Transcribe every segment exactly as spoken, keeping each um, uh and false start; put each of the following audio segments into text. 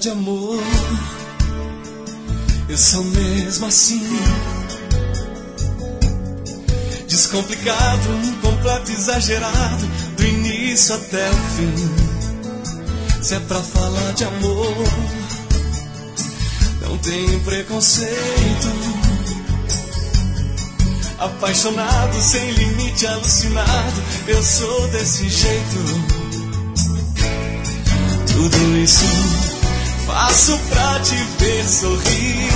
de amor, eu sou mesmo assim. Descomplicado, incompleto, exagerado, do início até o fim. Se é pra falar de amor, não tenho preconceito. Apaixonado, sem limite, alucinado, eu sou desse jeito. Tudo isso faço pra te ver sorrir.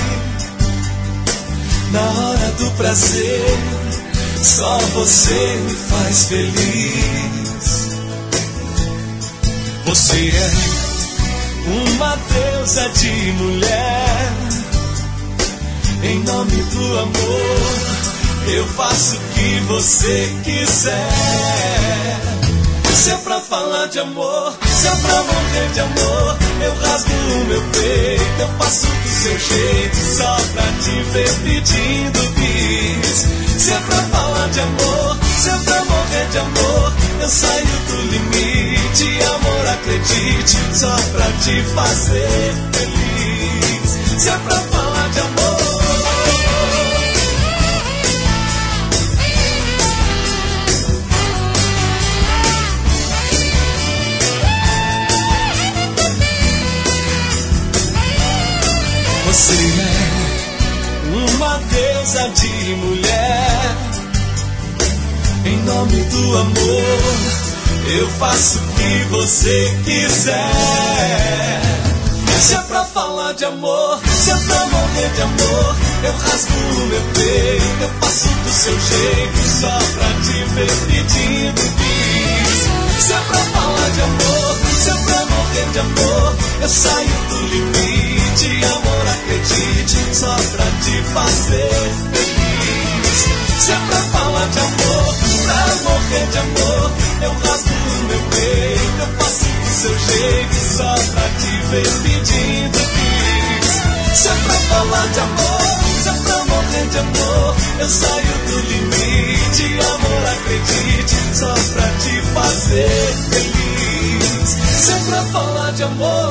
Na hora do prazer, só você me faz feliz. Você é uma deusa de mulher. Em nome do amor, eu faço o que você quiser. Se é pra falar de amor, se é pra morrer de amor, eu rasgo o meu peito, eu faço do seu jeito, só pra te ver pedindo bis. Se é pra falar de amor, se é pra morrer de amor, eu saio do limite, amor, acredite, só pra te fazer feliz. Se é pra falar de amor, você é uma deusa de mulher. Em nome do amor, eu faço o que você quiser. Se é pra falar de amor, se é pra morrer de amor, eu rasgo o meu peito, eu faço do seu jeito, só pra te ver pedindo bis. Se é pra falar de amor, se é pra morrer de amor, eu saio do limite, amor, acredite, só pra te fazer feliz. Se é pra falar de amor, pra morrer de amor, eu rasgo o meu peito, eu faço do seu jeito, só pra te ver pedindo bis. Se é pra falar de amor, se é pra morrer de amor, eu saio do limite, amor, acredite, só pra te fazer feliz. Se é pra falar de amor,